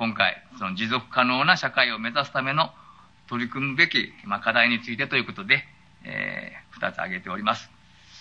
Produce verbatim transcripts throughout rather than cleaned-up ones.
今回、その持続可能な社会を目指すための取り組むべき、まあ、課題についてということで、えー、二つ挙げております。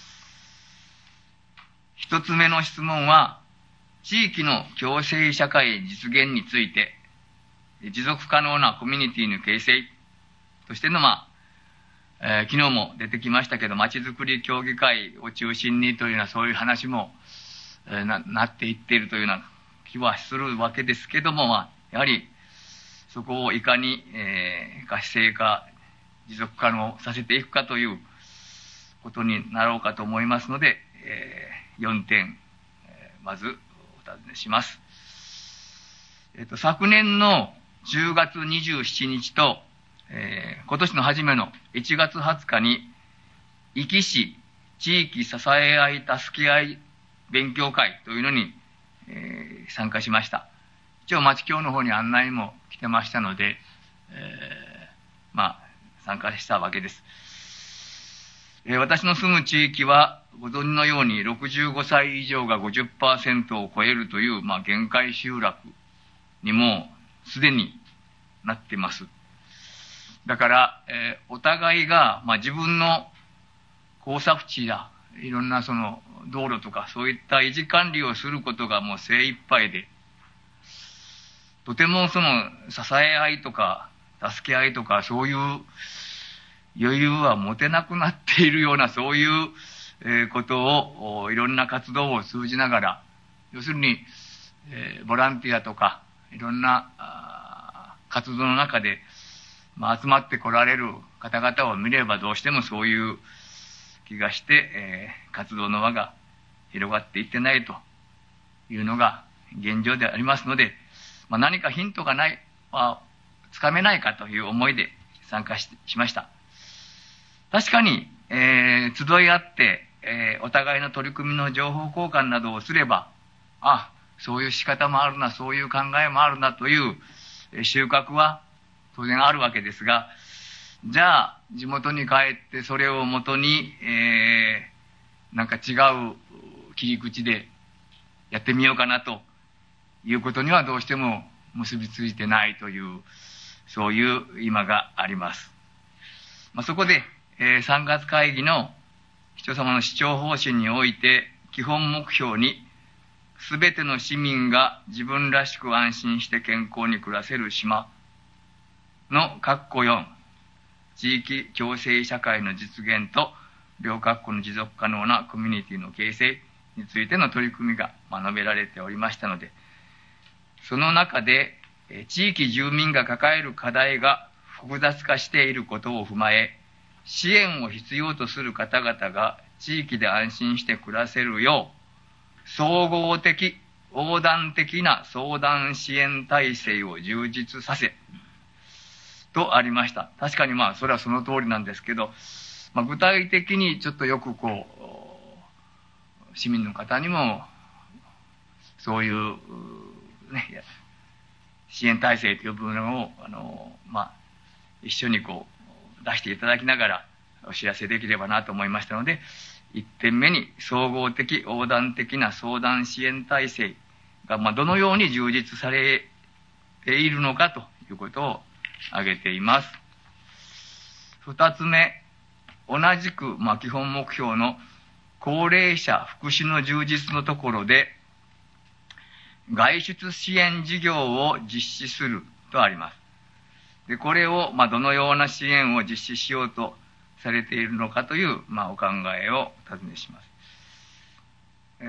一つ目の質問は、地域の共生社会実現について、持続可能なコミュニティの形成としての、まあ、えー、昨日も出てきましたけど、まちづくり協議会を中心にというようなそういう話も、えー、な, なっていっているというような気はするわけですけども、まあ、やはりそこをいかに、えー、活性化、持続可能させていくかということになろうかと思いますので、えー、よんてん、えー、まずお尋ねします。えっと、昨年のじゅうがつにじゅうしちにちと、えー、今年の初めのいちがつはつかに、壱岐市地域支え合い助け合い勉強会というのに、えー、参加しました。一応町協の方に案内も来てましたので、えー、まあ、参加したわけです。えー、私の住む地域は、ご存知のようにろくじゅうごさい以上が ごじゅっパーセント を超えるという、まあ、限界集落にもすでになっています。だから、えー、お互いが、まあ、自分の耕作地やいろんなその道路とかそういった維持管理をすることがもう精一杯で、とてもその支え合いとか助け合いとかそういう余裕は持てなくなっているようなそういうことをいろんな活動を通じながら、要するにボランティアとかいろんな活動の中でまあ集まって来られる方々を見ればどうしてもそういう気がして、えー、活動の輪が広がっていってないというのが現状でありますので、まあ、何かヒントがない、まあ、つかめないかという思いで参加 し, しました。確かに、えー、集い合って、えー、お互いの取り組みの情報交換などをすれば、あ、そういう仕方もあるな、そういう考えもあるなという収穫は当然あるわけですが、じゃあ地元に帰ってそれをもとに、えー、なんか違う切り口でやってみようかなということにはどうしても結びついてないというそういう今があります。まあ、そこで、えー、さんがつ会議の人様の市長方針において基本目標にすべての市民が自分らしく安心して健康に暮らせる島の括弧よん地域共生社会の実現と両括弧の持続可能なコミュニティの形成についての取り組みが述べられておりましたので、その中で地域住民が抱える課題が複雑化していることを踏まえ、支援を必要とする方々が地域で安心して暮らせるよう総合的横断的な相談支援体制を充実させとありました。確かにまあそれはその通りなんですけど、まあ、具体的にちょっとよくこう市民の方にもそういうね支援体制という部分をあのまあ一緒にこう出していただきながらお知らせできればなと思いましたので、いってんめに総合的横断的な相談支援体制がまあどのように充実されているのかということを挙げています。二つ目、同じく、まあ、基本目標の高齢者福祉の充実のところで、外出支援事業を実施するとあります。で、これを、まあ、どのような支援を実施しようとされているのかという、まあ、お考えをお尋ねします。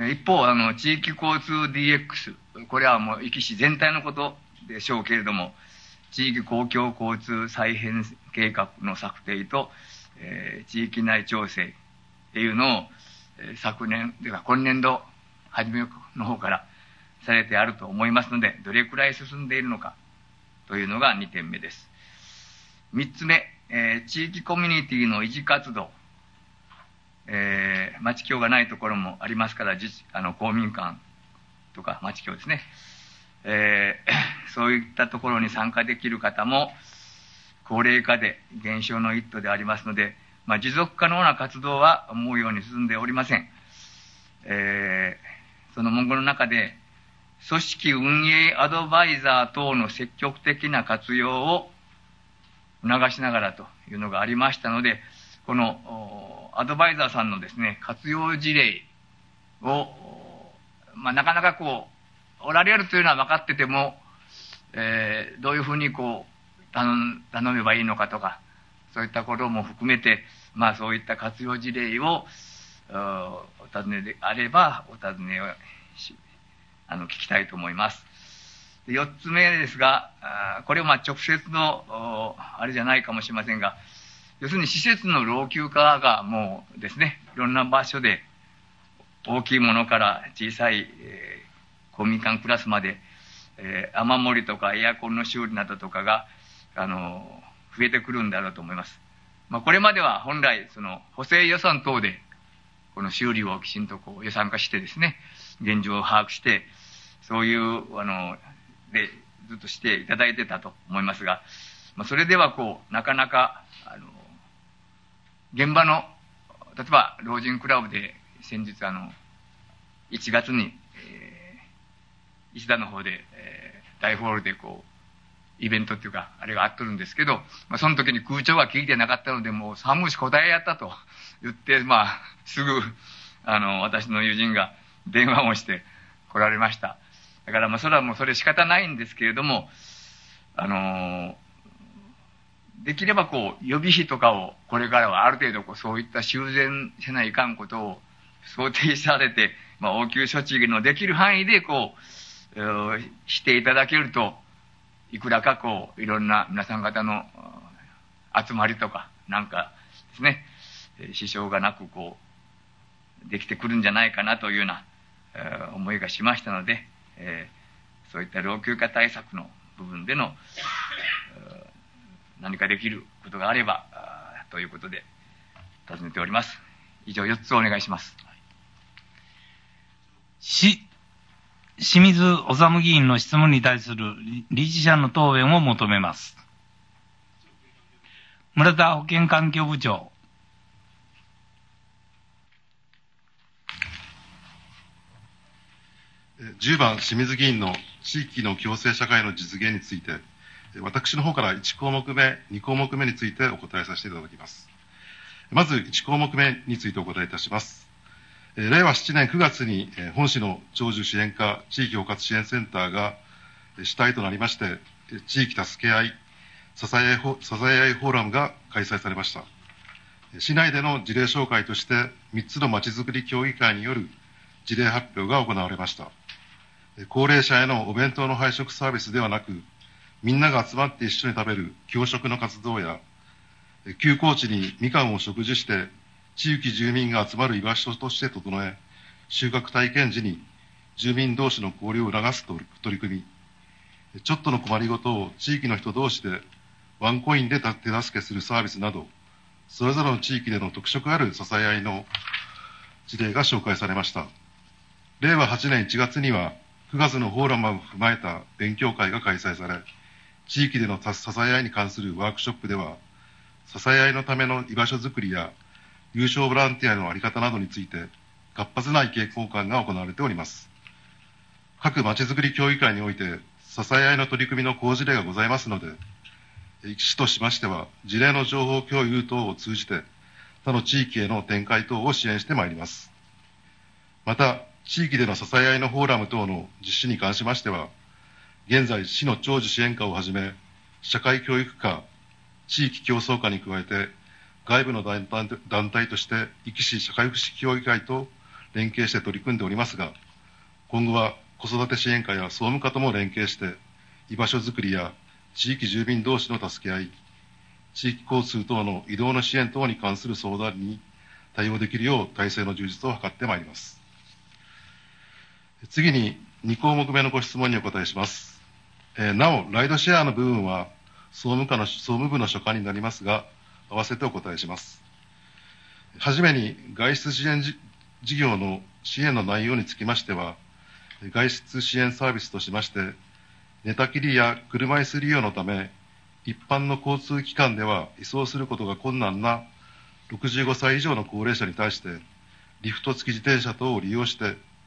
一方、あの、地域交通 ディーエックス、これはもう、壱岐市全体のことでしょうけれども、地域公共交通再編計画の策定と、えー、地域内調整っていうのを、えー、昨年、というか今年度初めの方からされてあると思いますので、どれくらい進んでいるのかというのがにてんめです。みっつめ、えー、地域コミュニティの維持活動、えー、町協がないところもありますから、実あの公民館とか町協ですね、えー、そういったところに参加できる方も高齢化で減少の一途でありますので、まあ、持続可能な活動は思うように進んでおりません。えー、その文言の中で組織運営アドバイザー等の積極的な活用を促しながらというのがありましたので、このアドバイザーさんのですね、活用事例を、まあ、なかなかこう、おられるというのは分かってても、えー、どういうふうにこう頼、頼めばいいのかとか、そういったことも含めて、まあそういった活用事例をお尋ねであれば、お尋ねをし、あの、聞きたいと思います。で、四つ目ですが、これはまあ直接の、あれじゃないかもしれませんが、要するに施設の老朽化がもうですね、いろんな場所で大きいものから小さい、えー、公民館クラスまで、えー、雨漏りとかエアコンの修理などとかが、あの、増えてくるんだろうと思います。まあ、これまでは本来、その、補正予算等で、この修理をきちんとこう予算化してですね、現状を把握して、そういう、あの、で、ずっとしていただいてたと思いますが、まあ、それではこう、なかなか、あの、現場の、例えば、老人クラブで、先日、あの、いちがつに、えー、石田の方で、えー、大ホールでこう、イベントっていうか、あれがあっとるんですけど、まあ、その時に空調が効いてなかったので、もう寒いし答えやったと言って、まあ、すぐ、あの、私の友人が電話をして来られました。だからまあ、それはもうそれ仕方ないんですけれども、あのー、できればこう、予備費とかを、これからはある程度こう、そういった修繕せないかんことを想定されて、まあ、応急処置のできる範囲でこう、えー、していただけると、いくらかこう、いろんな皆さん方の集まりとか、なんかですね、支障がなくこう、できてくるんじゃないかなというような、えー、思いがしましたので、えー、そういった老朽化対策の部分での、何かできることがあれば、ということで、尋ねております。以上よっつお願いします。 し、清水治議員の質問に対する理事者の答弁を求めます。村田保健環境部長。 じゅうばん清水議員の地域の共生社会の実現について、私の方からいちこうもくめ、にこうもくめについてお答えさせていただきます。まずいちこうもくめについてお答えいたします。れいわしちねんくがつに本市の長寿支援課地域包括支援センターが主体となりまして、地域助け合い、支え合い、支え合いフォーラムが開催されました。市内での事例紹介としてみっつのまちづくり協議会による事例発表が行われました。高齢者へのお弁当の配食サービスではなく、みんなが集まって一緒に食べる共食の活動や、休耕地にみかんを植樹して、地域住民が集まる居場所として整え、収穫体験時に住民同士の交流を促す取り組み、ちょっとの困りごとを地域の人同士でワンコインで手助けするサービスなど、それぞれの地域での特色ある支え合いの事例が紹介されました。れいわはちねんいちがつには、くがつのフォーラムを踏まえた勉強会が開催され、地域での支え合いに関するワークショップでは、支え合いのための居場所づくりや、有償ボランティアのあり方などについて、活発な意見交換が行われております。各まちづくり協議会において、支え合いの取り組みの好事例がございますので、市としましては、事例の情報共有等を通じて、他の地域への展開等を支援してまいります。また、地域での支え合いのフォーラム等の実施に関しましては、現在、市の長寿支援課をはじめ、社会教育課、地域競争課に加えて、外部の団体、団体として、壱岐市社会福祉協議会と連携して取り組んでおりますが、今後は子育て支援課や総務課とも連携して、居場所づくりや地域住民同士の助け合い、地域交通等の移動の支援等に関する相談に対応できるよう体制の充実を図ってまいります。次ににこうもくめのご質問にお答えします。えー、なお、ライドシェアの部分は総務課の総務部の所管になりますが、合わせてお答えします。はじめに、外出支援事業の支援の内容につきましては、外出支援サービスとしまして、寝たきりや車椅子利用のため、一般の交通機関では移送することが困難なろくじゅうごさい以上の高齢者に対して、リフト付き自転車等を利用して、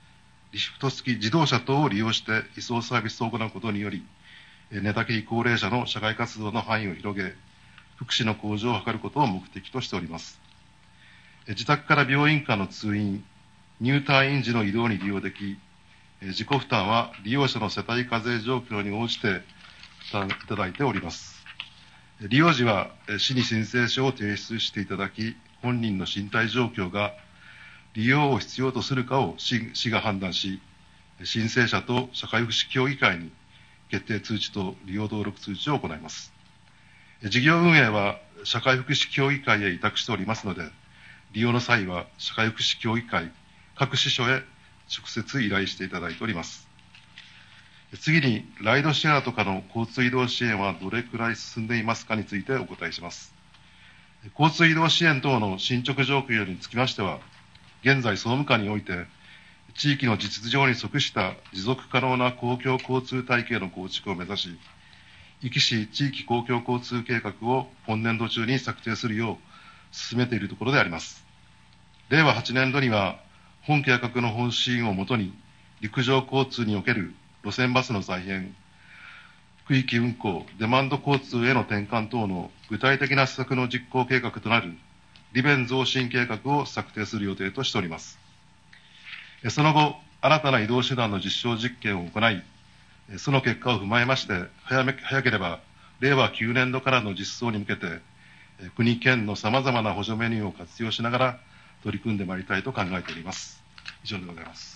リフト付き自動車等を利用して移送サービスを行うことにより、寝たきり高齢者の社会活動の範囲を広げ、福祉の向上を図ることを目的としております。自宅から病院間の通院、入退院時の移動に利用でき、自己負担は利用者の世帯課税状況に応じて負担いただいております。利用時は市に申請書を提出していただき、本人の身体状況が利用を必要とするかを 市, 市が判断し、申請者と社会福祉協議会に決定通知と利用登録通知を行います。事業運営は社会福祉協議会へ委託しておりますので、利用の際は社会福祉協議会各支所へ直接依頼していただいております。次に、ライドシェアとかの交通移動支援はどれくらい進んでいますかについてお答えします。交通移動支援等の進捗状況につきましては、現在総務課において、地域の実情に即した持続可能な公共交通体系の構築を目指し、壱岐市地域公共交通計画を本年度中に策定するよう進めているところであります。れいわはちねんどには、本計画の方針をもとに、陸上交通における路線バスの再編、区域運行、デマンド交通への転換等の具体的な施策の実行計画となる利便増進計画を策定する予定としております。その後、新たな移動手段の実証実験を行い、その結果を踏まえまして、早め早ければれいわきゅうねんどからの実装に向けて、国県のさまざまな補助メニューを活用しながら取り組んでまいりたいと考えております。以上でございます。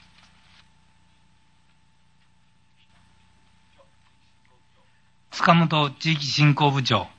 塚本地域振興部長。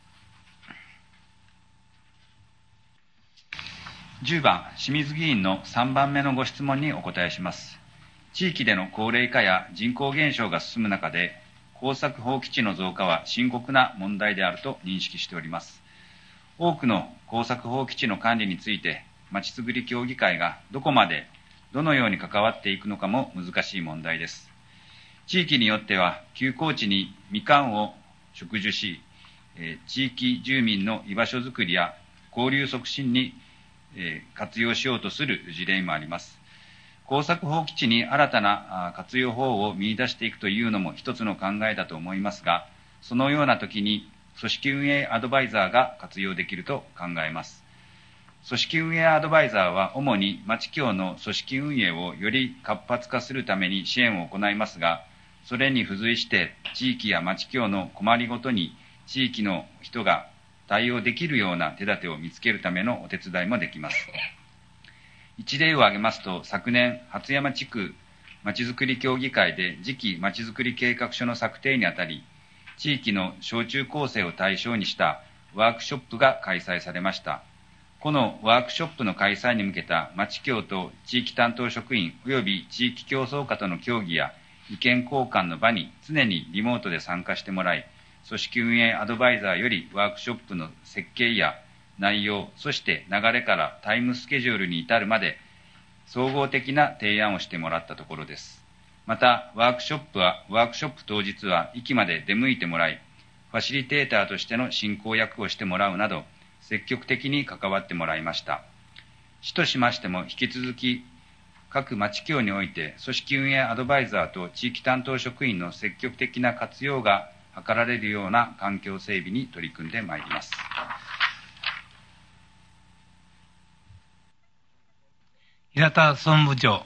じゅうばん、清水議員のさんばんめのご質問にお答えします。地域での高齢化や人口減少が進む中で、耕作放棄地の増加は深刻な問題であると認識しております。多くの耕作放棄地の管理について、まちづくり協議会がどこまで、どのように関わっていくのかも難しい問題です。地域によっては、休耕地にみかんを植樹し、地域住民の居場所づくりや交流促進に活用しようとする事例もあります。耕作放棄地に新たな活用法を見出していくというのも一つの考えだと思いますが、そのような時に組織運営アドバイザーが活用できると考えます。組織運営アドバイザーは主に町協の組織運営をより活発化するために支援を行いますが、それに付随して地域や町協の困りごとに地域の人が対応できるような手立てを見つけるためのお手伝いもできます。一例を挙げますと、昨年、初山地区まちづくり協議会で次期まちづくり計画書の策定にあたり、地域の小中高生を対象にしたワークショップが開催されました。このワークショップの開催に向けた町協と地域担当職員及び地域競争課との協議や意見交換の場に常にリモートで参加してもらい、組織運営アドバイザーよりワークショップの設計や内容、そして流れからタイムスケジュールに至るまで総合的な提案をしてもらったところです。また、ワークショップは、ワークショップ当日は駅まで出向いてもらい、ファシリテーターとしての進行役をしてもらうなど、積極的に関わってもらいました。市としましても引き続き、各町協において組織運営アドバイザーと地域担当職員の積極的な活用が図られるような環境整備に取り組んでまいります。 平田総務部長。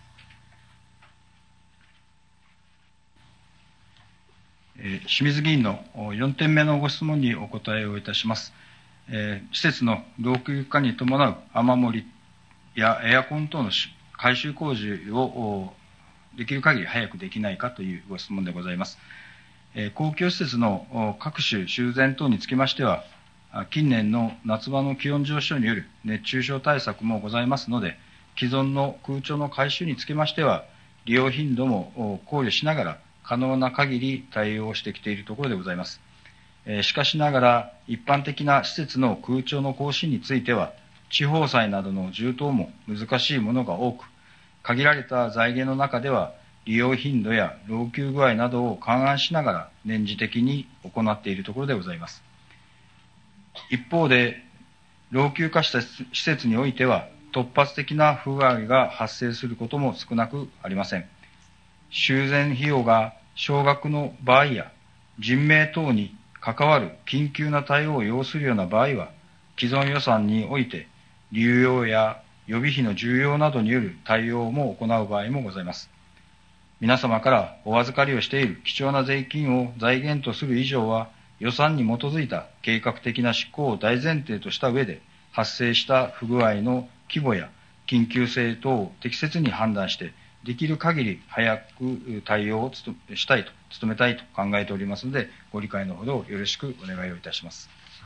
えー、清水議員のよんてんめのご質問にお答えをいたします。えー、施設の老朽化に伴う雨漏りやエアコン等の改修工事をできる限り早くできないかというご質問でございます。えー、公共施設の各種修繕等につきましては、近年の夏場の気温上昇による熱中症対策もございますので、既存の空調の改修につきましては、利用頻度も考慮しながら、可能な限り対応してきているところでございます。えー、しかしながら、一般的な施設の空調の更新については、地方債などの充当も難しいものが多く、限られた財源の中では、利用頻度や老朽具合などを勘案しながら年次的に行っているところでございます。一方で、老朽化した施設においては、 突発的な不具合が発生することも少なくありません。修繕費用が少額の場合や、人命等に関わる緊急な対応を要するような場合は、既存予算において、流用や予備費の重要などによる対応も行う場合もございます。皆様からお預かりをしている貴重な税金を財源とする以上は、予算に基づいた計画的な執行を大前提とした上で、発生した不具合の規模や緊急性等を適切に判断して、できる限り早く対応をしたいと、努めたいと考えておりますので、ご理解のほどよろしくお願いをいたします。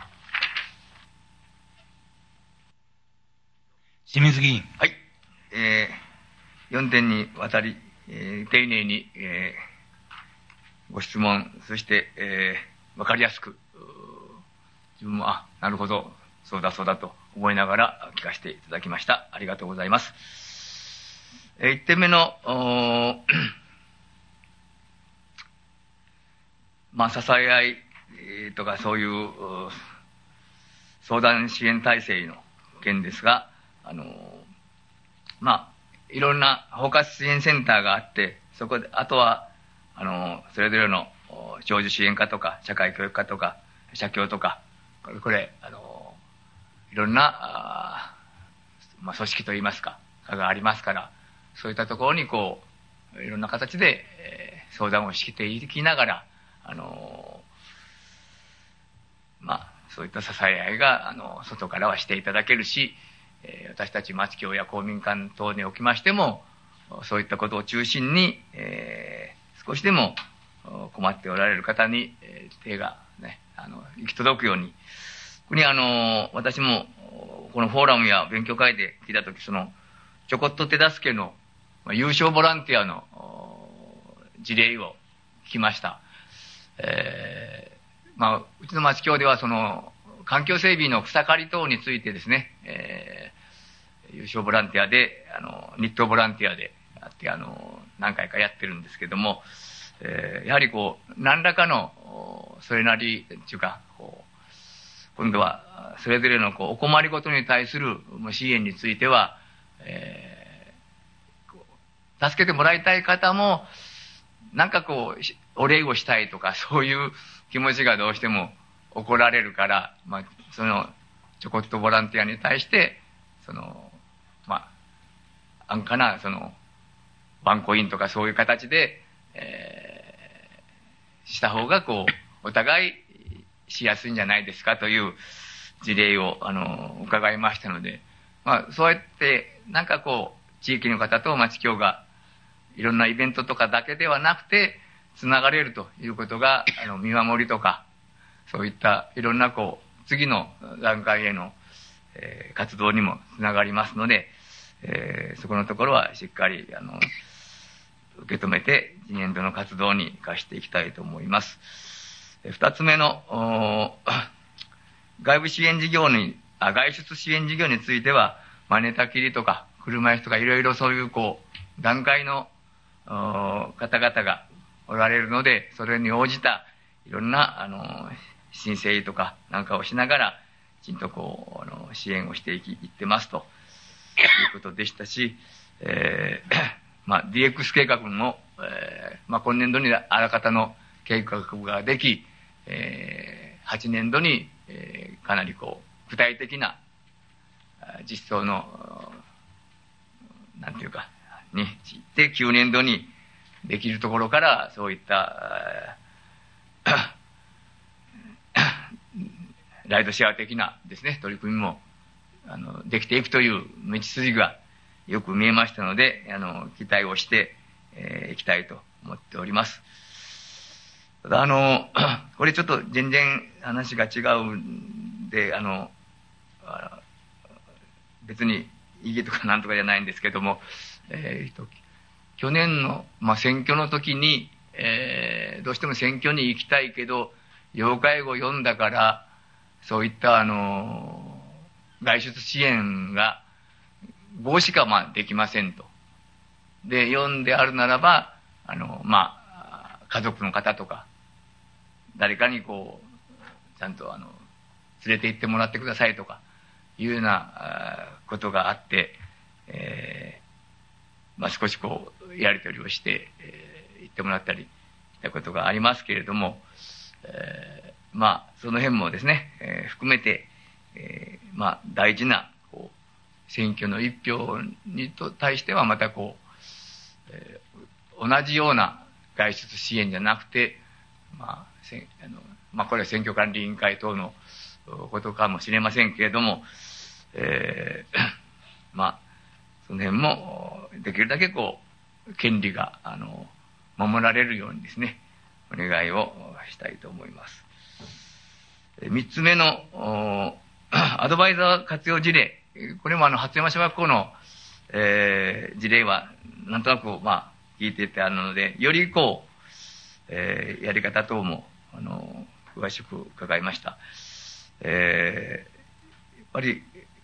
清水議員。 はい。えー、よんてんにわたり、えー、丁寧に、えー、ご質問、そして、えー、わかりやすく、自分も、あ、なるほど、そうだそうだと思いながら聞かせていただきました。ありがとうございます。えー、いってんめの、まあ、支え合いとかそういう相談支援体制の件ですが、あの、まあ、いろんな包括支援センターがあって、そこで、あとは、あの、それぞれの長寿支援課とか、社会教育課とか、社協とか、これ、これあの、いろんな、あまあ、組織といいますか、がありますから、そういったところにこう、いろんな形で、えー、相談をしていきながら、あの、まあ、そういった支え合いが、あの、外からはしていただけるし、えー、私たち町協や公民館等におきましても、そういったことを中心に、えー、少しでも困っておられる方に、えー、手がね、あの、行き届くように、ここにあの、私も、このフォーラムや勉強会で聞いたとき、その、ちょこっと手助けの、まあ、有償ボランティアの事例を聞きました。えー、まあ、うちの町協ではその、環境整備の草刈り等についてですね、えー、有償ボランティアで、あの、日当ボランティアであって、あの、何回かやってるんですけども、えー、やはりこう、何らかの、それなり、っていうか、こう、今度は、それぞれのこうお困りごとに対する支援については、えー、助けてもらいたい方も、なんかこう、お礼をしたいとか、そういう気持ちがどうしても起こられるから、まあ、その、ちょこっとボランティアに対して、その、まあ、安価な、その、ワンコインとかそういう形で、えー、した方が、こう、お互いしやすいんじゃないですかという事例を、あの、伺いましたので、まあ、そうやって、なんかこう、地域の方と町協が、いろんなイベントとかだけではなくて、つながれるということが、あの、見守りとか、そういったいろんなこう、次の段階への、えー、活動にもつながりますので、えー、そこのところはしっかり、あの、受け止めて、次年度の活動に生かしていきたいと思います。えー、二つ目の、外部支援事業に、あ、外出支援事業については、まあ、寝たきりとか、車椅子とか、いろいろそういうこう、段階の、方々がおられるので、それに応じた、いろんな、あの、申請とかなんかをしながら、きちんとこう、あの、支援をしていき、いってますと、いうことでしたし、えー、まあ、ディーエックス 計画も、えー、まあ、今年度にあらかたの計画ができ、えー、はちねんどに、えー、かなりこう、具体的な、実装の、なんていうか、に、で、きゅうねんどにできるところから、そういった、ライドシェア的なですね、取り組みも、あの、できていくという道筋がよく見えましたので、あの、期待をしてい、えー、きたいと思っております。ただ、あの、これちょっと全然話が違うんで、あの、別に意義とかなんとかじゃないんですけども、えーと、去年の、まあ、選挙の時に、えー、どうしても選挙に行きたいけど、要介護読んだから、そういった、あの、外出支援がごしか、まあ、できませんと。で、読んであるならば、あの、まあ、家族の方とか、誰かにこう、ちゃんと、あの、連れて行ってもらってくださいとか、いうようなことがあって、 えーまあ、少しこうやり取りをして、えー、言ってもらったりしたことがありますけれども、えー、まあその辺もですね、えー、含めて、えー、まあ大事なこう選挙の一票にと対してはまたこう、えー、同じような外出支援じゃなくて、まあせあのまあ、これは選挙管理委員会等のことかもしれませんけれども、えー、まあその辺もできるだけこう権利があの守られるようにですね、お願いをしたいと思います。三つ目のアドバイザー活用事例、これもあの初山小学校の、えー、事例はなんとなくまあ聞いててあるので、よりこう、えー、やり方等もあの詳しく伺いました。えー、やっぱり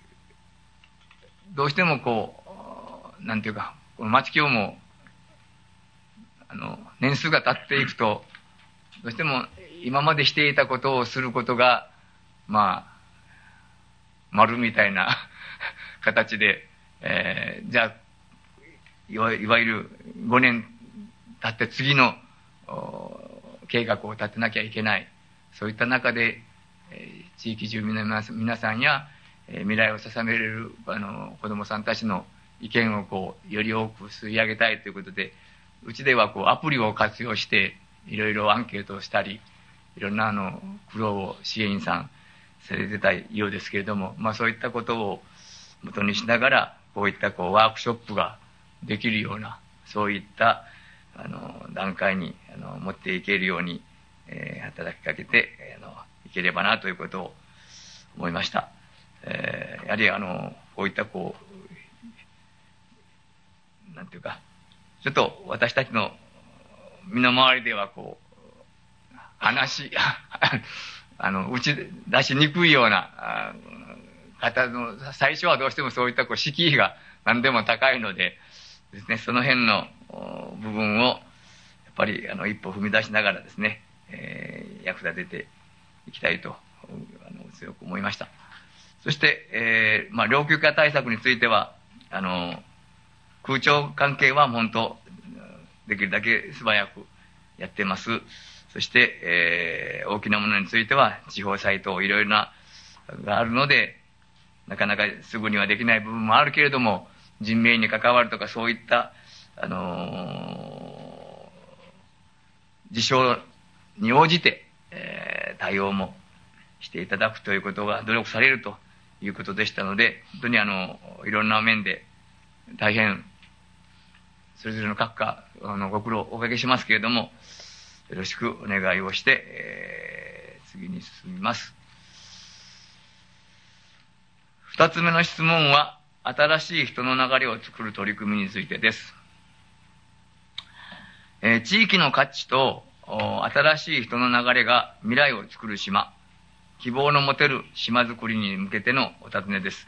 どうしてもこうなんていうか、この町協もあの年数が経っていくと、どうしても今までしていたことをすることがまあ丸みたいな形で、えー、じゃあいわいわゆるごねん経って次の計画を立てなきゃいけない、そういった中で、えー、地域住民の皆さんや、えー、未来を捧げれるあの子どもさんたちの意見をこうより多く吸い上げたいということで、うちではこうアプリを活用していろいろアンケートをしたり、いろんなあの苦労を支援員さんされてたようですけれども、まあ、そういったことを元にしながら、こういったこうワークショップができるような、そういったあの段階にあの持っていけるように、えー、働きかけてあのいければなということを思いました。えー、やはりあのこういったこうなんていうか、ちょっと私たちの身の回りではこう話あの打ち出しにくいような方の最初はどうしてもそういったこう敷居が何でも高いのでですね、その辺の部分をやっぱりあの一歩踏み出しながらですね、えー、役立てていきたいとあの強く思いました。そして、えーまあ、老朽化対策についてはあの空調関係は本当できるだけ素早くやってます。そして、えー、大きなものについては地方サイトいろいろながあるので、なかなかすぐにはできない部分もあるけれども、人命に関わるとかそういった、あのー、事象に応じて、えー、対応もしていただくということが努力されるということでしたので、本当にあのいろんな面で大変それぞれの各課あのご苦労おかけしますけれども、よろしくお願いをして、えー、次に進みます。二つ目の質問は、新しい人の流れを作る取り組みについてです。えー、地域の価値と新しい人の流れが未来を作る島、希望の持てる島づくりに向けてのお尋ねです。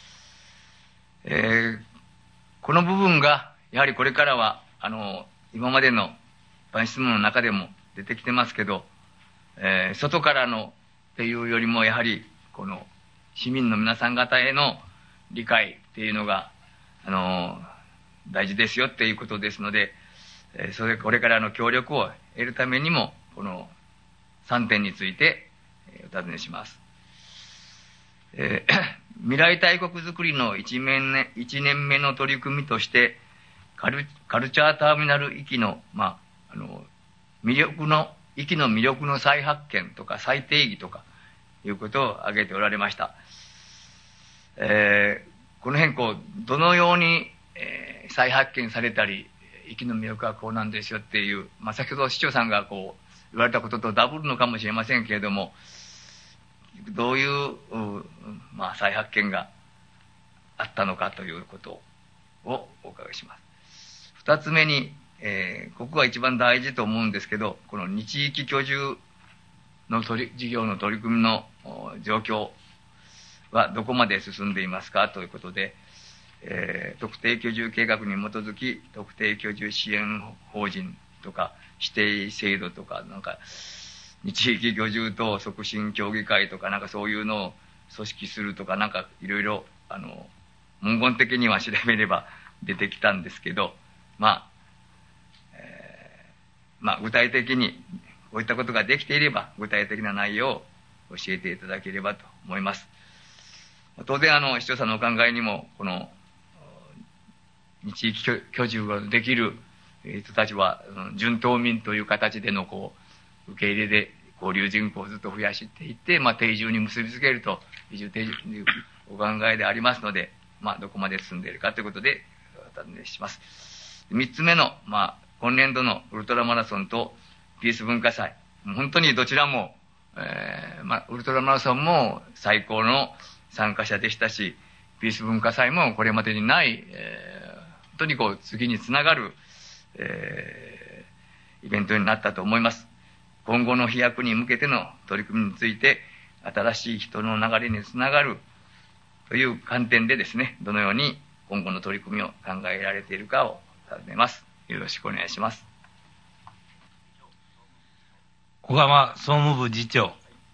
えー、この部分がやはりこれからはあの今までの一般質問の中でも出てきてますけど、えー、外からのっていうよりもやはりこの市民の皆さん方への理解っていうのがあの大事ですよっていうことですので、えー、それこれからの協力を得るためにもこのさんてんについてお尋ねします。えー、未来大国づくりのいちねんめの取り組みとしてカル、カルチャーターミナル域の、まあ、あの魅力の域の魅力の再発見とか再定義とかいうことを挙げておられました。えー、この辺こうどのように、えー、再発見されたり域の魅力はこうなんですよっていう、まあ、先ほど市長さんがこう言われたこととダブるのかもしれませんけれども、どういう、まあ、再発見があったのかということをお伺いします。二つ目に、えー、ここが一番大事と思うんですけど、この日域居住の取り事業の取り組みの状況はどこまで進んでいますかということで、えー、特定居住計画に基づき特定居住支援法人とか指定制度とかなんか日域居住等促進協議会とかなんかそういうのを組織するとかなんかいろいろあの文言的には調べれば出てきたんですけど、まあ、えー、まあ、具体的にこういったことができていれば、具体的な内容を教えていただければと思います。当然、あの、視聴者のお考えにも、この、地域居住ができる人たちは、準島民という形での、こう、受け入れで交流人口をずっと増やしていって、まあ、定住に結びつけると、移住定住というお考えでありますので、まあ、どこまで進んでいるかということで、お尋ねします。三つ目の、まあ、今年度のウルトラマラソンとピース文化祭、本当にどちらも、えー、まあ、ウルトラマラソンも最高の参加者でしたし、ピース文化祭もこれまでにない、えー、本当にこう、次につながる、えー、イベントになったと思います。今後の飛躍に向けての取り組みについて、新しい人の流れにつながるという観点でですね、どのように今後の取り組みを考えられているかを尋ねます。よろしくお願いします。 小川総務部次長。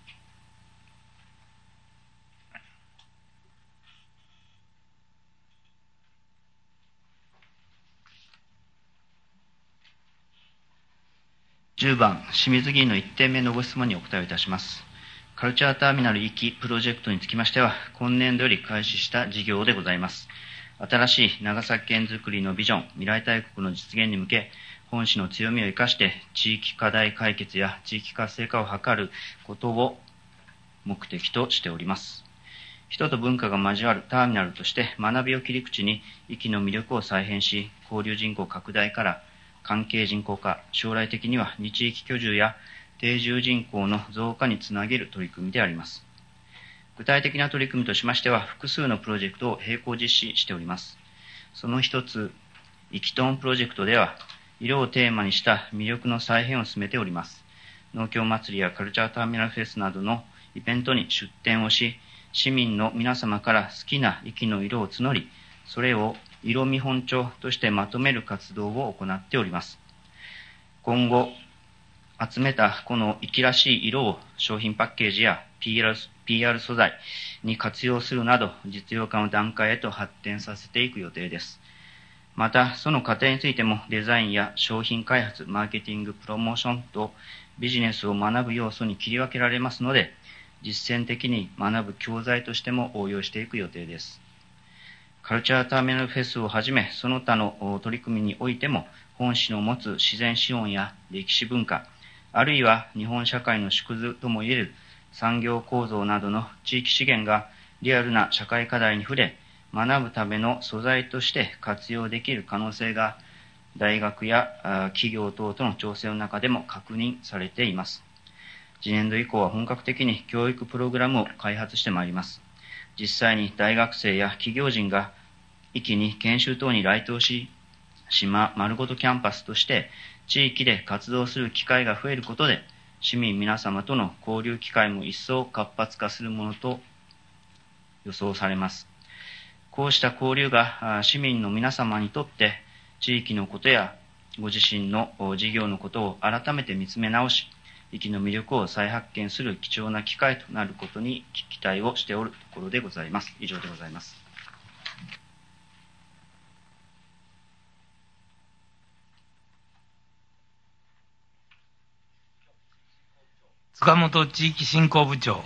じゅうばん、清水議員のいってんめのご質問にお答えをいたします。カルチャーターミナル行きプロジェクトにつきましては、今年度より開始した事業でございます。新しい長崎県づくりのビジョン、未来大国の実現に向け、本市の強みを生かして地域課題解決や地域活性化を図ることを目的としております。人と文化が交わるターミナルとして学びを切り口に壱岐の魅力を再編し、交流人口拡大から関係人口化、将来的には二地域居住や定住人口の増加につなげる取り組みであります。具体的な取り組みとしましては、複数のプロジェクトを並行実施しております。その一つ、イキトーンプロジェクトでは、色をテーマにした魅力の再編を進めております。農協祭りやカルチャーターミナルフェスなどのイベントに出展をし、市民の皆様から好きな壱岐の色を募り、それを色見本帳としてまとめる活動を行っております。今後、集めたこの壱岐らしい色を商品パッケージや ピーアール, ピーアール 素材に活用するなど、実用化の段階へと発展させていく予定です。また、その過程についてもデザインや商品開発、マーケティング、プロモーションとビジネスを学ぶ要素に切り分けられますので、実践的に学ぶ教材としても応用していく予定です。カルチャーターミナルフェスをはじめ、その他の取り組みにおいても、本市の持つ自然資本や歴史文化、あるいは日本社会の縮図ともいえる産業構造などの地域資源がリアルな社会課題に触れ、学ぶための素材として活用できる可能性が大学や企業等との調整の中でも確認されています。次年度以降は本格的に教育プログラムを開発してまいります。実際に大学生や企業人が壱岐に研修等に来島し、島丸ごとキャンパスとして地域で活動する機会が増えることで、市民皆様との交流機会も一層活発化するものと予想されます。こうした交流が市民の皆様にとって地域のことやご自身の事業のことを改めて見つめ直し、壱岐の魅力を再発見する貴重な機会となることに期待をしておるところでございます。以上でございます。 塚本地域振興部長。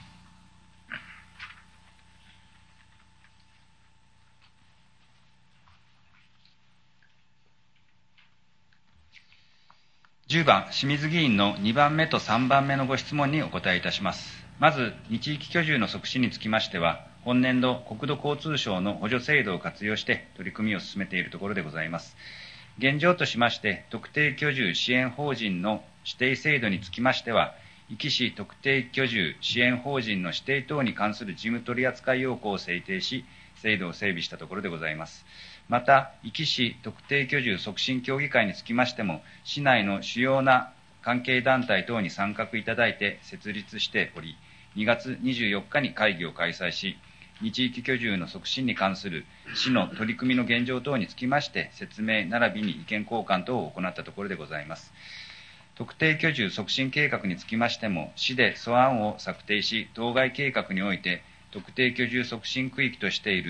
じゅうばん、清水議員のにばんめとさんばんめのご質問にお答えいたします。まず、二地域居住の促進につきましては、本年度、国土交通省の補助制度を活用して取り組みを進めているところでございます。現状としまして、特定居住支援法人の指定制度につきましては、壱岐市特定居住支援法人の指定等に関する事務取扱要項を制定し、制度を整備したところでございます。また、壱岐市特定居住促進協議会につきましても、市内の主要な関係団体等に参画いただいて設立しており、にがつにじゅうよっかに会議を開催し、二地域居住の促進に関する市の取り組みの現状等につきまして、説明並びに意見交換等を行ったところでございます。特定居住促進計画につきましても、市で素案を策定し、当該計画において、特定居住促進区域としている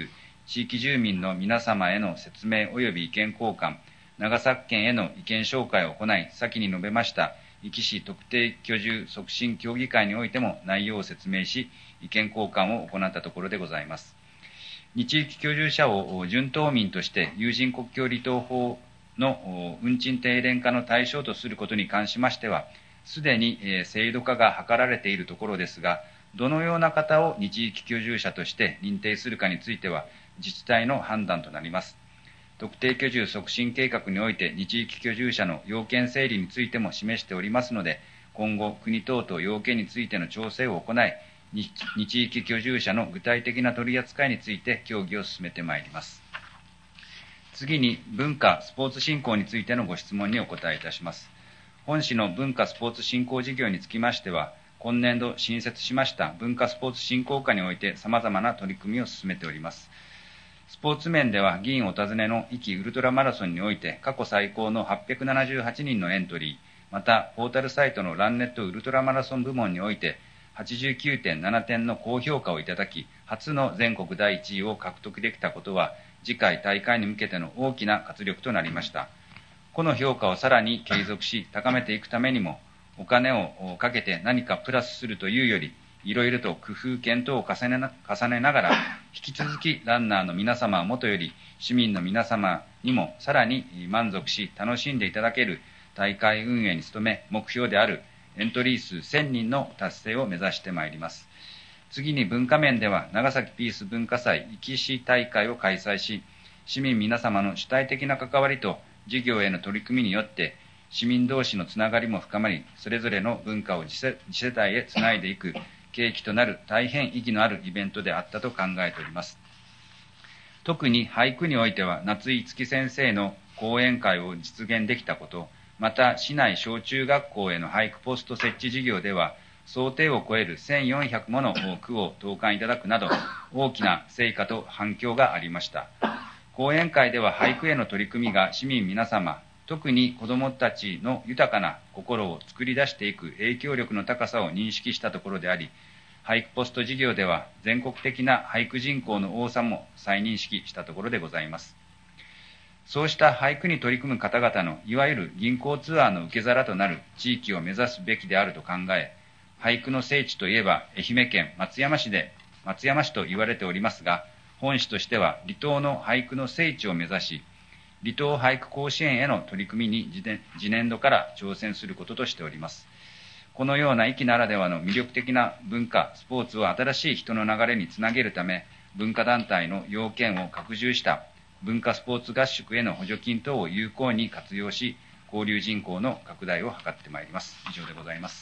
地域住民の皆様への説明及び意見交換、長崎県への意見紹介を行い、先に述べました壱岐市特定居住促進協議会においても内容を説明し、意見交換を行ったところでございます。に地域居住者を準島民として有人国境離島法の運賃低廉化の対象とすることに関しましては、すでに制度化が図られているところですが、どのような方をに地域居住者として認定するかについては、自治体の判断となります。特定居住促進計画において、に地域居住者の要件整理についても示しておりますので、今後、国等と要件についての調整を行い、に地域居住者の具体的な取り扱いについて協議を進めてまいります。次に、文化・スポーツ振興についてのご質問にお答えいたします。本市の文化・スポーツ振興事業につきましては、今年度新設しました文化・スポーツ振興課において様々な取り組みを進めております。スポーツ面では、議員お尋ねの壱岐ウルトラマラソンにおいて、過去最高のはっぴゃくななじゅうはちにんのエントリー、また、ポータルサイトのランネットウルトラマラソン部門において、はちじゅうきゅうてんななてんの高評価をいただき、初の全国だいいちいを獲得できたことは、次回大会に向けての大きな活力となりました。この評価をさらに継続し、高めていくためにも、お金をかけて何かプラスするというより、いろいろと工夫検討を重ねな、重ねながら、引き続きランナーの皆様はもとより、市民の皆様にもさらに満足し、楽しんでいただける大会運営に努め、目標であるエントリー数せんにんの達成を目指してまいります。次に文化面では、長崎ピース文化祭壱岐市大会を開催し、市民皆様の主体的な関わりと事業への取り組みによって、市民同士のつながりも深まり、それぞれの文化を次世、次世代へつないでいく契機となる大変意義のあるイベントであったと考えております。特に俳句においては、夏井月先生の講演会を実現できたこと、また市内小中学校への俳句ポスト設置事業では、想定を超えるせんよんひゃくもの句を投函いただくなど、大きな成果と反響がありました。講演会では俳句への取り組みが市民皆様、特に子どもたちの豊かな心を作り出していく影響力の高さを認識したところであり、俳句ポスト事業では全国的な俳句人口の多さも再認識したところでございます。そうした俳句に取り組む方々のいわゆる銀行ツアーの受け皿となる地域を目指すべきであると考え、俳句の聖地といえば愛媛県松山市で、松山市と言われておりますが、本市としては離島の俳句の聖地を目指し、離島俳句甲子園への取り組みに次年度から挑戦することとしております。このような壱岐ならではの魅力的な文化、スポーツを新しい人の流れにつなげるため、文化団体の要件を拡充した文化スポーツ合宿への補助金等を有効に活用し、交流人口の拡大を図ってまいります。以上でございます。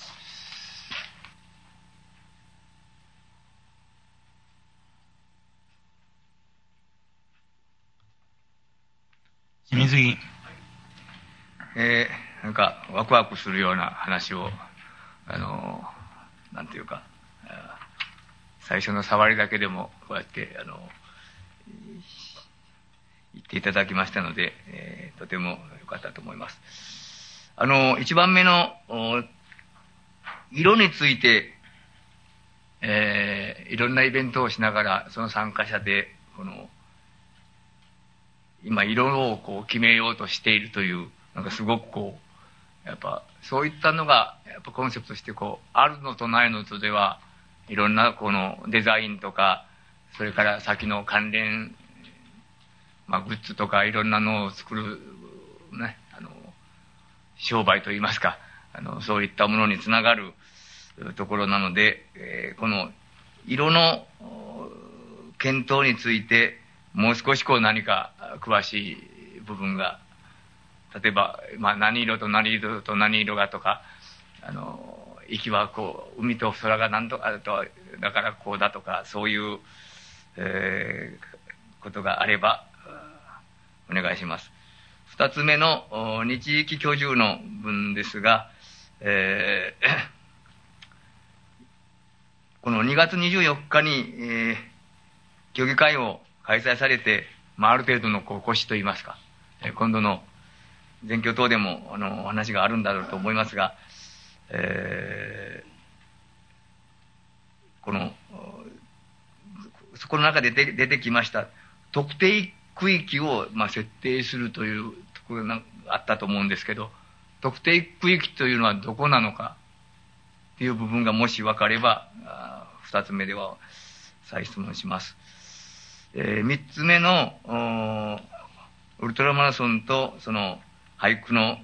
清水議員。 えー、なんかワクワクするような話を、あのー、なんていうか、最初の触りだけでもこうやって、あの言っていただきましたので、えー、とても良かったと思います。あの、一番目の色について、えー、いろんなイベントをしながら、その参加者で、この、今、色をこう決めようとしているという、なんかすごくこう、やっぱ、そういったのが、やっぱコンセプトとしてこう、あるのとないのとでは、いろんなこのデザインとか、それから先の関連、まあ、グッズとかいろんなのを作る、ね、あの、商売といいますか、あの、そういったものにつながるところなので、えー、この色の検討について、もう少しこう何か詳しい部分が、例えば、まあ、何色と何色と何色がとか、あの、息はこう、海と空が何とかと、だからこうだとか、そういう、えー、ことがあれば、お願いします。二つ目の、日地域居住の分ですが、えー、このにがつにじゅうよっかに、えー、協議会を開催されて、まあ、ある程度のこう腰といいますか、えー、今度の全教等でもあのお話があるんだろうと思いますが、えー、このそこの中で出て、出てきました特定区域を、まあ、設定するというところがあったと思うんですけど、特定区域というのはどこなのかという部分がもし分かれば、二つ目では再質問します。えー、三つ目のウルトラマラソンとその俳句の、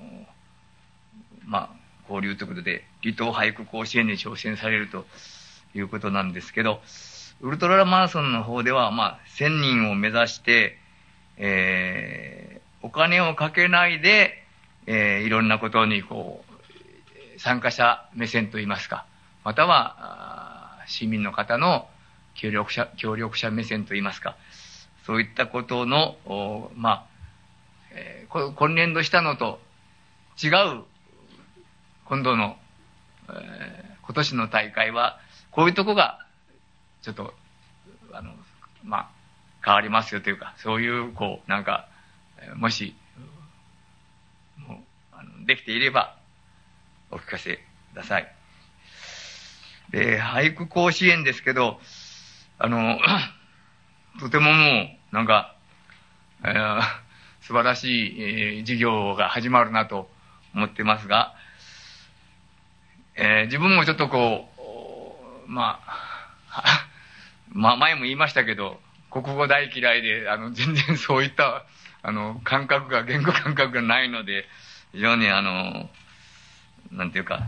まあ、交流ということで、離島俳句甲子園に挑戦されるということなんですけど、ウルトラマラソンの方では、まあ、せんにんを目指して、えー、お金をかけないで、えー、いろんなことにこう、参加者目線といいますか、または、市民の方の協力者、協力者目線といいますか、そういったことの、まあ、えー、今年度したのと違う、今度の、えー、今年の大会は、こういうとこが、ちょっと、あの、まあ、変わりますよというか、そういう、こう、なんか、もし、もう、あの、できていれば、お聞かせください。で、俳句甲子園ですけど、あの、とてももう、なんか、えー、素晴らしい、えー、授業が始まるなと思ってますが、えー、自分もちょっとこう、まあ、まあ前も言いましたけど、国語大嫌いで、あの、全然そういった、あの、感覚が、言語感覚がないので、非常にあの、なんていうか、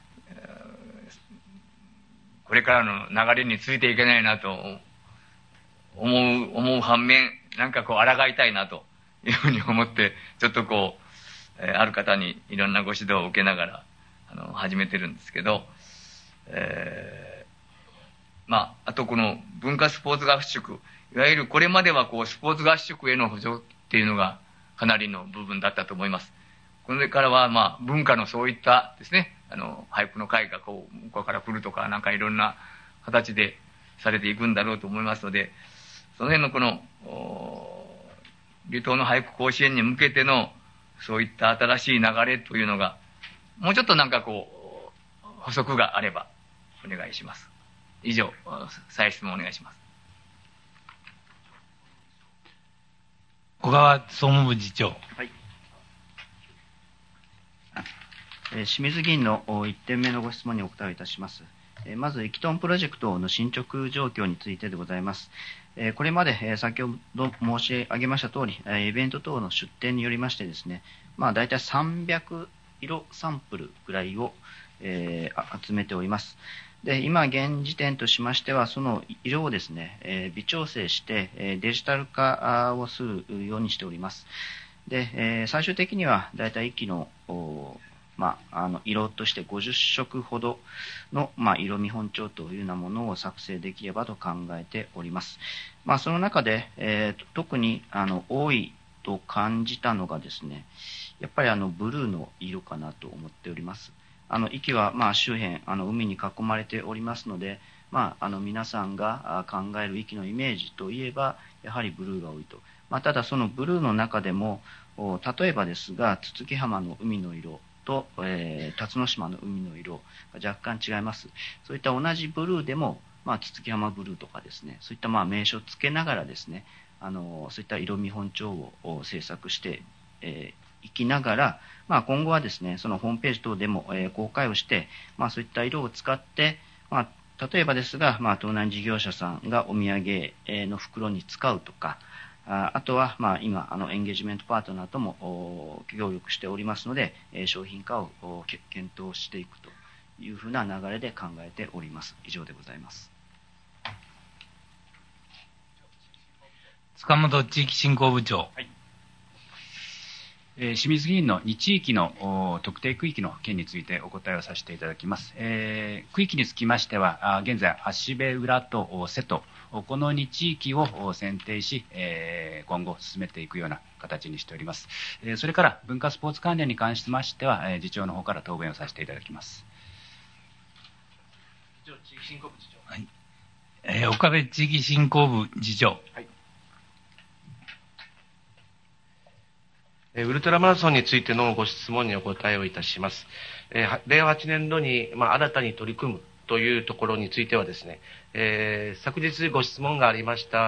これからの流れについていけないなと思う、思う反面、なんかこう、抗いたいなというふうに思って、ちょっとこう、えー、ある方にいろんなご指導を受けながら、あの、始めてるんですけど、えー、まあ、あとこの文化スポーツ合宿、いわゆるこれまではこう、スポーツ合宿への補助っていうのがかなりの部分だったと思います。これからはまあ、文化のそういったですね、あの、俳句の会がこう、向こうから来るとか、なんかいろんな形でされていくんだろうと思いますので、その辺のこの、離島の俳句甲子園に向けての、そういった新しい流れというのが、もうちょっとなんかこう、補足があれば、お願いします。以上、再質問お願いします。 小川総務部次長。はい。 清水議員のいってんめのご質問にお答えいたします。まず、イキトンプロジェクトの進捗状況についてでございます。これまで先ほど申し上げましたとおり、イベント等の出展によりましてですね、まあ、大体さんびゃく色サンプルぐらいを、えー、集めております。で、今現時点としましては、その色をですね、えー、微調整してデジタル化をするようにしております。で、えー、最終的には大体いっきのまあ、あの色としてごじゅっしょくほどの、まあ、色見本帳というようなものを作成できればと考えております。まあ、その中で、えー、特にあの多いと感じたのがですね、やっぱりあのブルーの色かなと思っております。あの壱岐はまあ周辺あの海に囲まれておりますので、まあ、あの皆さんが考える壱岐のイメージといえばやはりブルーが多いと。まあ、ただそのブルーの中でも例えばですが筒木浜の海の色と、えー、辰野島の海の色が若干違います。そういった同じブルーでも、まあ、筒木浜ブルーとかですね、そういったまあ名称をつけながらですね、あのそういった色見本帳を制作してい、えー、きながら、まあ、今後はですね、そのホームページ等でも、えー、公開をして、まあ、そういった色を使って、まあ、例えばですが、まあ、盗難事業者さんがお土産の袋に使うとか、あとは、まあ、今あのエンゲージメントパートナーとも協力しておりますので、商品化を検討していくというふうな流れで考えております。以上でございます。 塚本地域振興部長。はい。 えー、清水議員のに地域の特定区域の件についてお答えをさせていただきます。えー、区域につきましては、現在、芦部浦と瀬戸、このに地域を選定し、えー、今後進めていくような形にしております。えー、それから文化スポーツ関連に関しましては、えー、次長の方から答弁をさせていただきます。 次長、地域振興部次長。はい。えー、岡部地域振興部次長。はい。 ウルトラマラソンについてのご質問にお答えをいたします。えー、れいわはちねんどに、まあ、新たに取り組むというところについてはですね、えー、昨日ご質問がありました、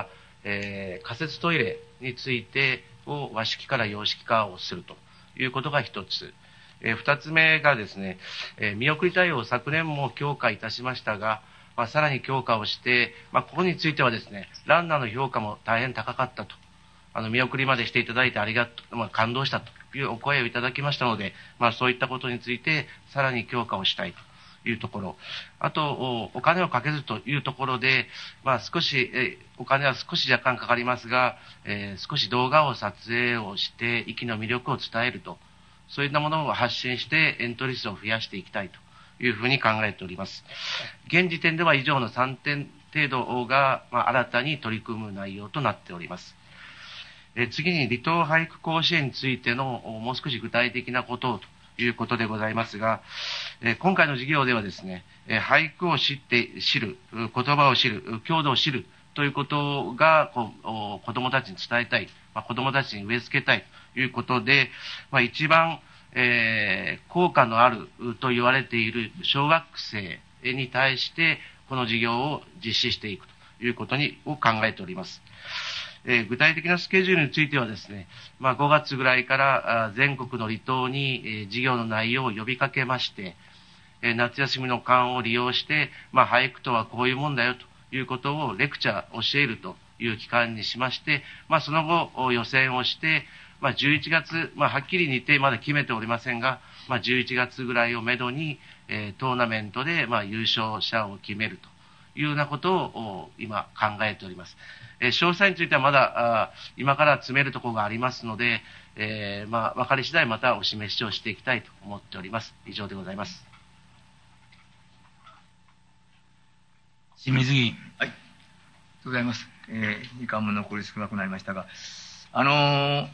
えー仮設トイレについてを和式から洋式化をするということが一つ。えー二つ目がですね、えー見送り対応を昨年も強化いたしましたが、まあ、さらに強化をして、まあ、ここについてはですね、ランナーの評価も大変高かったと。あの、見送りまでしていただいてありがとう、まあ、感動したというお声をいただきましたので、まあ、そういったことについて、さらに強化をしたいというところ。あと、お、お金をかけずというところで、まあ、少し、え、お金は少し若干かかりますが、えー少し動画を撮影をして、息の魅力を伝えると。そういったものを発信して、エントリー数を増やしていきたいというふうに考えております。現時点では以上のさんてん程度が、まあ、新たに取り組む内容となっております。え次に離島俳句甲子園についてのもう少し具体的なことをということでございますが、え今回の授業ではですね、え俳句を知って知る、言葉を知る、郷土を知るということがこう子どもたちに伝えたい、まあ、子どもたちに植え付けたいということで、まあ、一番、えー、効果のあると言われている小学生に対してこの授業を実施していくということにを考えております。えー、具体的なスケジュールについてはですね、まあ、ごがつぐらいからあ全国の離島に、えー、授業の内容を呼びかけまして、えー、夏休みの間を利用して、まあ、俳句とはこういうもんだよということをレクチャー教えるという期間にしまして、まあ、その後予選をして、まあ、じゅういちがつ、まあ、はっきり日程まだ決めておりませんが、まあ、じゅういちがつぐらいをめどに、えー、トーナメントで、まあ、優勝者を決めるというようなことを今考えております。えー、詳細についてはまだあ今から詰めるところがありますので、えー、まあ、分かり次第またお示しをしていきたいと思っております。以上でございます。 清水議員。 はい。ありがとうございます。えー、時間も残り少なくなりましたが、あのー、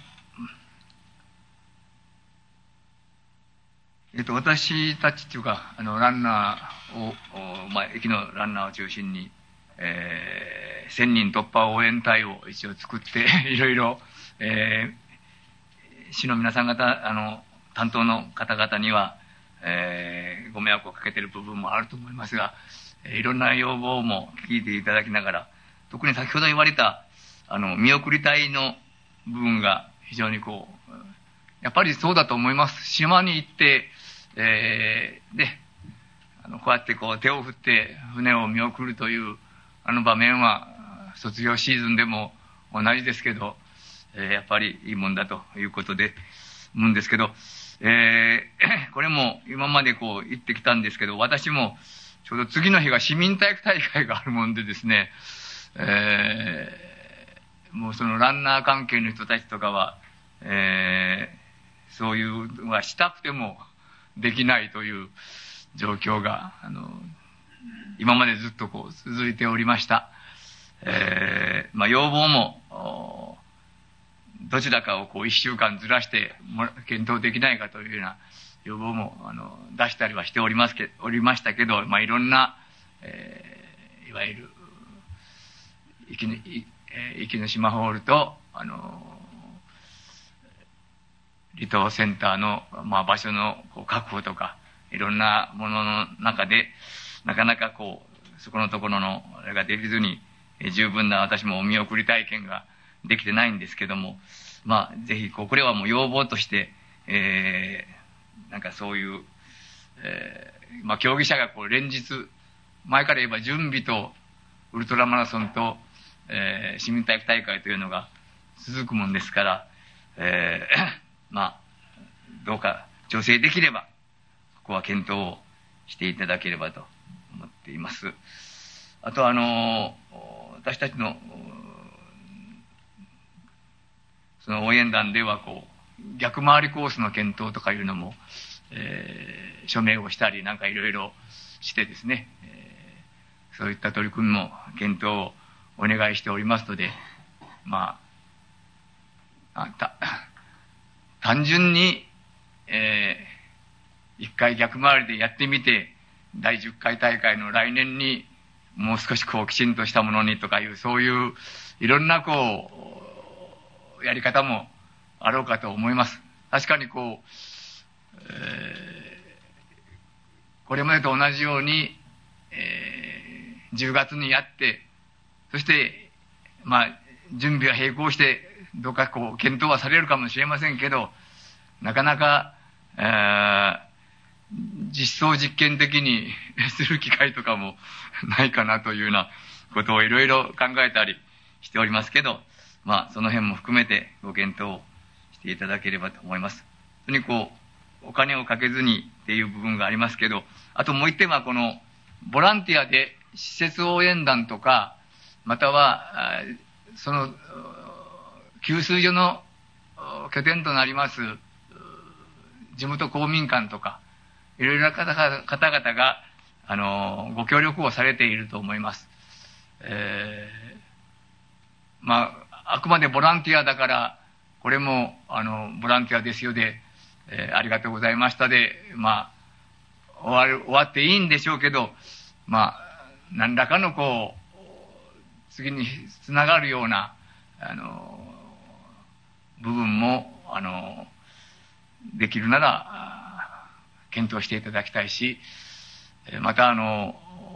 えっと、私たちっていうか、あの、ランナーを、まあ、駅のランナーを中心に、えー、せんにん突破応援隊を一応作って、いろいろ、えー、市の皆さん方、あの、担当の方々には、えー、ご迷惑をかけている部分もあると思いますが、いろんな要望も聞いていただきながら、特に先ほど言われた、あの、見送り隊の部分が非常にこう、やっぱりそうだと思います。島に行って、えー、で、あの、こうやってこう手を振って船を見送るという、あの場面は、卒業シーズンでも同じですけど、えー、やっぱりいいもんだということで、思うんですけど、えー、これも今までこう言ってきたんですけど、私もちょうど次の日が市民体育大会があるもんでですね、えー、もうそのランナー関係の人たちとかは、えー、そういうのはしたくてもできないという状況が、あの、今までずっとこう続いておりました。えー、まあ要望も、どちらかをこう一週間ずらして検討できないかというような要望もあの出したりはしておりますけおりましたけど、まあいろんな、えー、いわゆる生き生きの島ホールとあの離島センターの、まあ、場所のこう確保とかいろんなものの中でなかなかこうそこのところのあれができずに、えー、十分な私もお見送り体験ができてないんですけども、まあぜひこうこれはもう要望として、えー、なんかそういう、えー、まあ競技者がこう連日前から言えば準備とウルトラマラソンと、えー、市民体育大会というのが続くもんですから、えー、まあどうか調整できればここは検討をしていただければと思っています。あとあの私たちのその応援団ではこう逆回りコースの検討とかいうのも、えー、署名をしたりなんかいろいろしてですね、えー、そういった取り組みも検討をお願いしておりますので、まあ、あた単純に、えー、一回逆回りでやってみてだいじゅっかい大会の来年にもう少しこうきちんとしたものにとかいうそういういろんなこうやり方もあろうかと思います。確かにこう、えー、これまでと同じように、えー、じゅうがつにやって、そして、まあ、 準備は並行してどうかこう検討はされるかもしれませんけど、なかなか、えー、実装実験的にする機会とかもないかなというようなことをいろいろ考えたりしておりますけど、まあその辺も含めてご検討をしていただければと思います。本当にこうお金をかけずにっていう部分がありますけど、あともう一点はこのボランティアで施設応援団とか、またはその給水所の拠点となります地元公民館とか、いろいろな方々があのご協力をされていると思います。えー、まああくまでボランティアだから、これもあのボランティアですよで、えー、ありがとうございましたで、まあ終わる終わっていいんでしょうけど、まあ何らかのこう次につながるようなあの部分もあのできるなら検討していただきたいし、またあの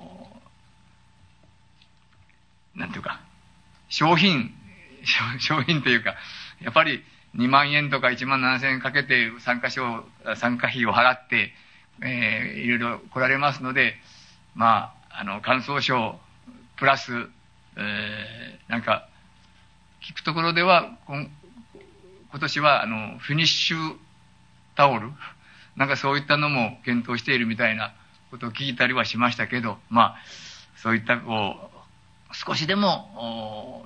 なんていうか商品商品というか、やっぱりにまんえんとかいちまんななせんえんかけて参加賞参加費を払って、えー、いろいろ来られますので、まああの感想賞プラス、えー、なんか聞くところでは今今年はあのフィニッシュタオルなんかそういったのも検討しているみたいなことを聞いたりはしましたけど、まあそういったこう少しでも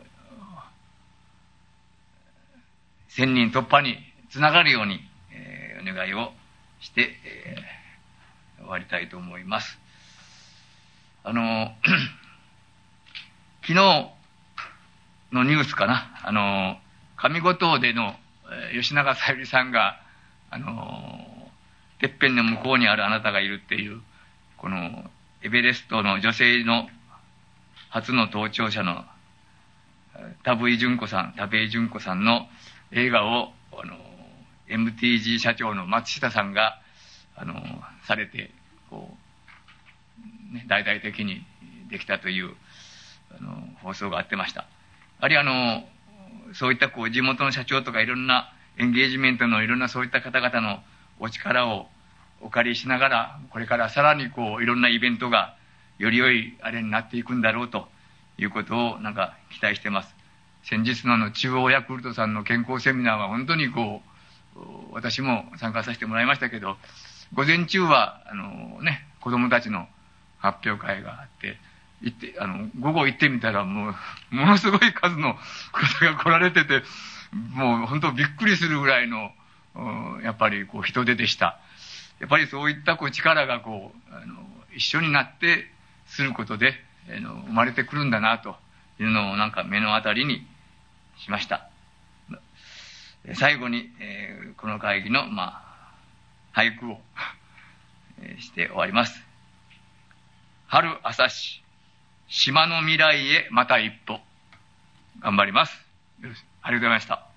せんにん突破につながるように、えー、お願いをして、えー、終わりたいと思います。あの昨日のニュースかな、あの上五島での吉永小百合さんがあのてっぺんの向こうにあるあなたがいるっていうこのエベレストの女性の初の登頂者の田部井純子さん田部井純子さんの映画をあの エムティージー 社長の松下さんがあのされてこう、ね、大々的にできたというあの放送があってました。あるいはあのそういったこう地元の社長とかいろんなエンゲージメントのいろんなそういった方々のお力をお借りしながら、これからさらにこういろんなイベントがより良いあれになっていくんだろうということをなんか期待してます。先日のあの中央ヤクルトさんの健康セミナーは本当にこう私も参加させてもらいましたけど、午前中はあのね子供たちの発表会があって行ってあの午後行ってみたらもうものすごい数の方が来られてて、もう本当びっくりするぐらいのやっぱりこう人手でした。やっぱりそういったこう力がこうあの一緒になってすることであの生まれてくるんだなというのをなんか目の当たりにしました。最後に、えー、この会議の、まあ、俳句を、えー、して終わります。春朝し島の未来へまた一歩。頑張ります。ありがとうございました。